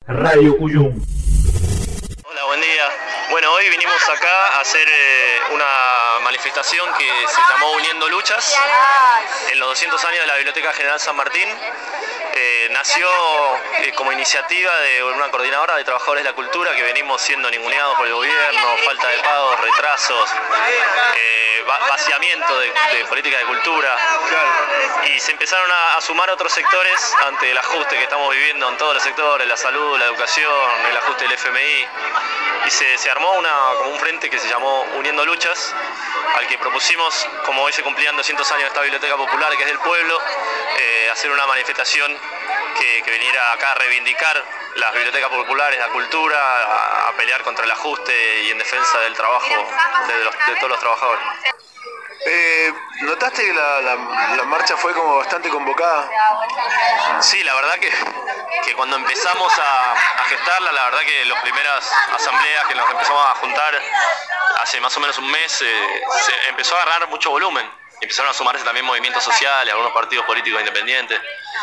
Radio Cuyum. Hola, buen día. Bueno, hoy vinimos acá a hacer una manifestación que se llamó Uniendo Luchas en los 200 años de la Biblioteca General San Martín. Nació como iniciativa de una coordinadora de trabajadores de la cultura que venimos siendo ninguneados por el gobierno, falta de pagos, retrasos, vaciamiento de política de cultura. Y se empezaron a sumar otros sectores ante el ajuste que estamos viviendo en todos los sectores, la salud, la educación, el ajuste del FMI. Y se armó como un frente que se llamó Uniendo Luchas, al que propusimos, como hoy se cumplían 200 años de esta biblioteca popular que es del pueblo, hacer una manifestación que viniera acá a reivindicar las bibliotecas populares, la cultura, a pelear contra el ajuste y en defensa del trabajo de todos los trabajadores. ¿Notaste que la marcha fue como bastante convocada? Sí, la verdad que cuando empezamos a gestarla, la verdad que las primeras asambleas que nos empezamos a juntar hace más o menos un mes, se empezó a agarrar mucho volumen. Empezaron a sumarse también movimientos sociales, algunos partidos políticos independientes.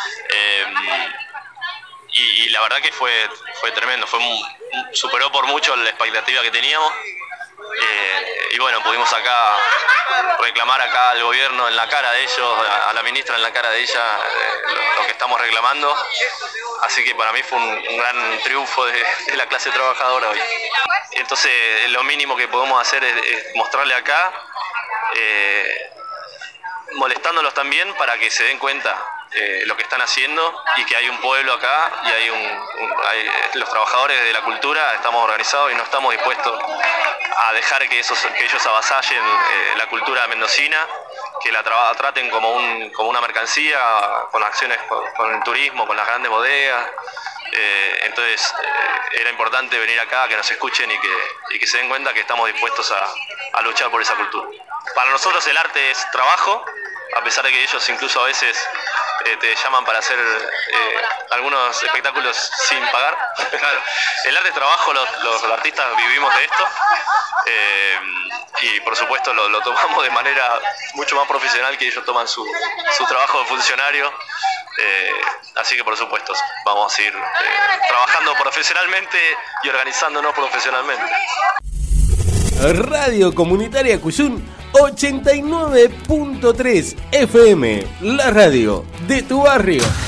Y la verdad que fue tremendo, superó por mucho la expectativa que teníamos. Y bueno, pudimos acá reclamar acá al gobierno en la cara de ellos, a la ministra en la cara de ella, lo que estamos reclamando. Así que para mí fue un gran triunfo de la clase trabajadora hoy. Entonces lo mínimo que podemos hacer es mostrarle acá, molestándolos también para que se den cuenta lo que están haciendo y que hay un pueblo acá y hay los trabajadores de la cultura estamos organizados y no estamos dispuestos a dejar que ellos avasallen la cultura mendocina, que la traten como una mercancía, con acciones con el turismo, con las grandes bodegas. Entonces era importante venir acá, que nos escuchen y que se den cuenta que estamos dispuestos a luchar por esa cultura. Para nosotros el arte es trabajo, a pesar de que ellos incluso a veces te llaman para hacer algunos espectáculos sin pagar. Claro. El arte es trabajo, los artistas vivimos de esto, y por supuesto lo tomamos de manera mucho más profesional que ellos toman su trabajo de funcionario. Así que por supuesto vamos a seguir trabajando profesionalmente y organizándonos profesionalmente. Radio Comunitaria Cuyum 89.3 FM, la radio de tu barrio.